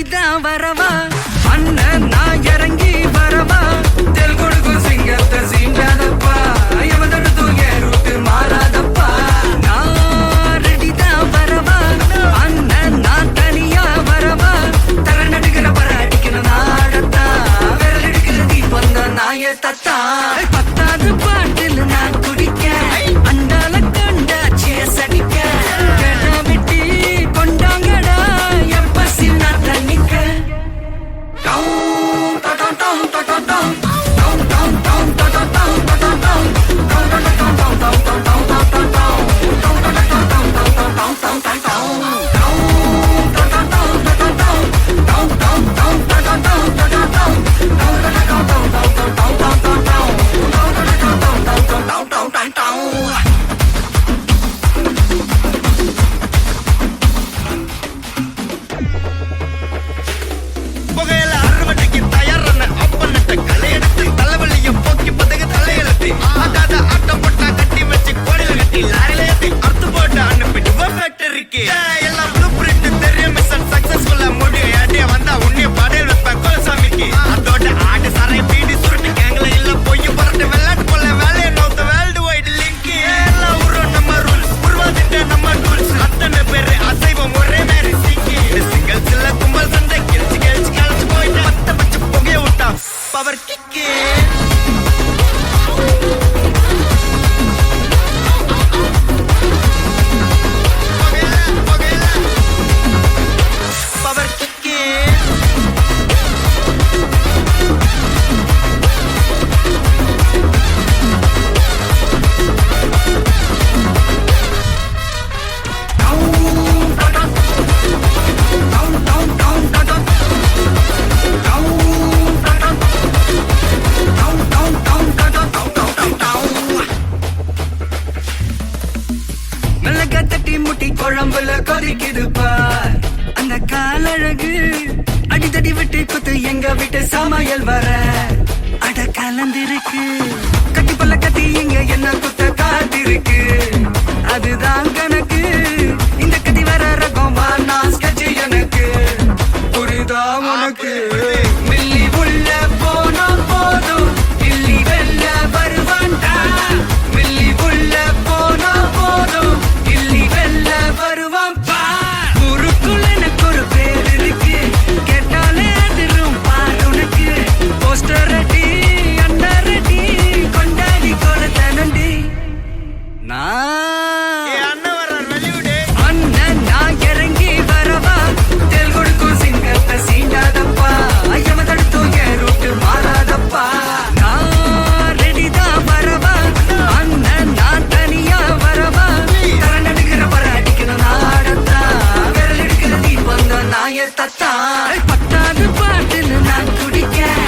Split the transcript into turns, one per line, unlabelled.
ரெடிதான் வரவா அண்ணன் நான் இறங்கி வரவா தெல் கொடுக்கும் சிங்கத்தை சீண்டாதப்பா எவதடுத்தும் ஏ ரூட்டு மாறாதப்பா நான் ரெடிதான் வரவா அண்ணன் நான் தனியா வரவா தர நடுக்கிற பர அடிக்கணும் நாடத்தா விரல் எடுக்கிற தீபம் தான் நாய தத்தா பத்தாவது பாட்டில் நான் குடிக்க அண்டால கொண்டா சேஸ் அடிக்க கேட்டா விட்டி கொண்டாங்கடா என் பசி நான் தண்ணிக்க
புகையில அறுவடைக்கு தயாரான அப்பனட்ட கலையெடுத்து தலைவலியும் போக்கி பதகு தலையெழுத்து அதாத ஆட்டம் போட்டா கட்டி வச்சு கோடியில கட்டி லாரில ஏத்தி அறுத்து போட்டு அனுப்பிட்டு ஃபேக்டரிக்கு எல்லாம் ப்ளூ பிரிண்ட் தெரியும் மிஷன் சக்சஸ்ஃபுல்லா முடியும் அடிய வந்தா உன்னைய பாடையில் வைப்பேன் கோலசாமிக்கு அதோட ஆடு சாரை பீடி சுருட்டு கேங்கல இல்ல பொய் பரட்டு வெள்ளாட்டு போல வேலையை நோத்த வேர்ல்டு வைடு லிங்க் எல்லாம் உருவம் நம்ம ரூல்ஸ் உருவாதிட்ட நம்ம டூல்ஸ் அத்தனை பேரு அசைவம் ஒரே மாதிரி சிங்கி சிங்கிள்ஸ் இல்ல கும்பல் சண்டை கெளிச்சு கெளிச்சு கழிச்சு போயிட்டு பத்த பச்சு புகைய விட்டா பவர் கிக்கு பவர் கிக்கு
மிளகா தட்டி முட்டி குழம்புல கொதிக்குது பார் அந்த காலழகு அடித்தடி விட்டு குத்து எங்க விட்டு சமையல் வர அட கலந்திருக்கு கட்டி பல்ல கட்டி இங்க என்ன குத்த காத்திருக்கு அதுதான் கணக்கு இந்த கட்டி வர ரகம் நான் கட்சி எனக்கு புரிதா உனக்கு மில்லி உள்ள போனா போதும் இல்லி வெல்ல வருவான்டா மில்லி உள்ள போனா போதும் இல்லி வெல்ல வருவான் பார் குறுக்குள்ள எனக்கு ஒரு பேர் இருக்கு கேட்டாலே அதிரும் பார் உனக்கு போஸ்டர் ரெடி அண்டர் ரெடி கொண்டாடி கொடுத்த நண்டி அண்ணன் நான் இறங்கி வரவா தெல் கொடுக்கும் சிங்கத்தை சீண்டாதப்பா எவதடுத்தும் ஏ ரூட்டு மாறாதப்பா நான் ரெடிதான் வரவா அண்ணன் நான் தனியா வரவா தர நடுக்கிற பர அடிக்கணும் நாடத்தா விரல் எடுக்கிற தீபம் தான் நாய தத்தா பத்தாவது பாட்டில் நான் குடிக்க